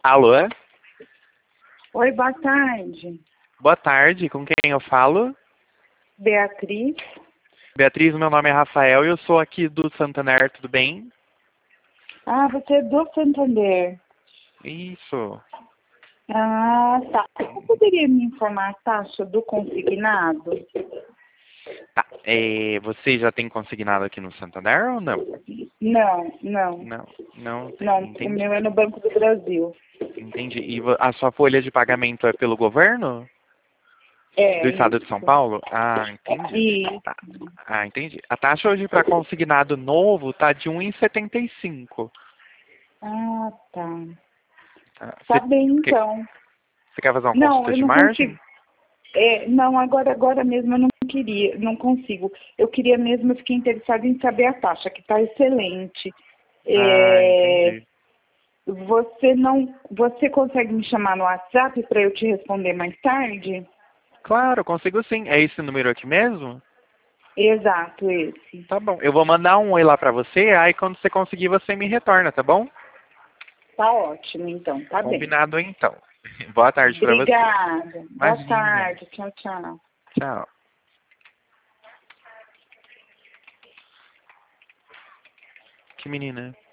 Alô? Oi, boa tarde. Boa tarde, com quem eu falo? Beatriz. Beatriz, meu nome é Rafael e eu sou aqui do Santander, tudo bem? Ah, você é do Santander. Isso. Ah, tá. Você poderia me informar a taxa do consignado? Tá, você já tem consignado aqui no Santander ou não? Não, não. Não, não tem, Não, o entendi. meu é no Banco do Brasil. Entendi. E a sua folha de pagamento é pelo governo? Do É, estado de São isso. Paulo? Ah, entendi. E, Tá. Ah, entendi. A taxa hoje para consignado novo tá de 1,75. tá. Tá. Tá bem, então. Você quer fazer uma Não, consulta eu de não margem? consigo. Não, agora mesmo eu não queria, não consigo. Eu queria mesmo, eu fiquei interessada em saber a taxa, que está excelente. Ah, É, entendi. você consegue me chamar no WhatsApp para eu te responder mais tarde? Claro, consigo sim. É esse número aqui mesmo? Exato, esse. Tá bom. Eu vou mandar um oi lá pra você, aí quando você conseguir você me retorna, tá bom? Tá ótimo, então, tá bem. Combinado então. Boa tarde pra você. Obrigada. Boa Imagina. tarde. Tchau, tchau. Tchau. Que menina.